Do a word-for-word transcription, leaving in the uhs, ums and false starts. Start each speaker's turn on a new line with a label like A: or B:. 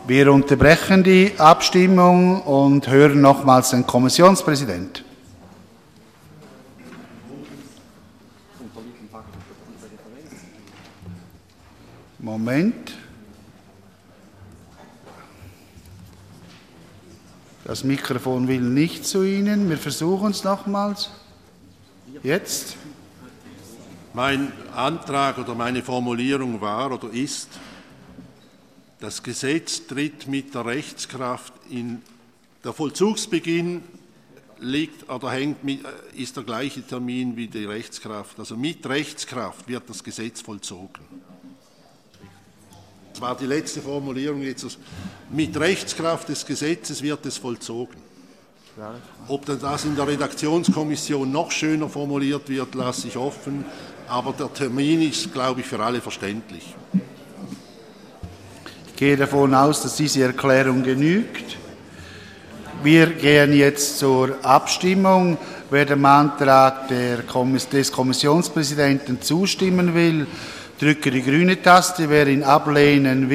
A: Wir unterbrechen die Abstimmung und hören nochmals den Kommissionspräsidenten. Moment. Das Mikrofon will nicht zu Ihnen. Wir versuchen es nochmals. Jetzt.
B: Mein Antrag oder meine Formulierung war oder ist, das Gesetz tritt mit der Rechtskraft in der Vollzugsbeginn liegt oder hängt mit, ist der gleiche Termin wie die Rechtskraft. Also mit Rechtskraft wird das Gesetz vollzogen. Das war die letzte Formulierung jetzt. Mit Rechtskraft des Gesetzes wird es vollzogen. Ob dann das in der Redaktionskommission noch schöner formuliert wird, lasse ich offen. Aber der Termin ist, glaube ich, für alle verständlich.
A: Ich gehe davon aus, dass diese Erklärung genügt. Wir gehen jetzt zur Abstimmung. Wer dem Antrag der Kommiss- des Kommissionspräsidenten zustimmen will, drücke die grüne Taste. Wer ihn ablehnen will,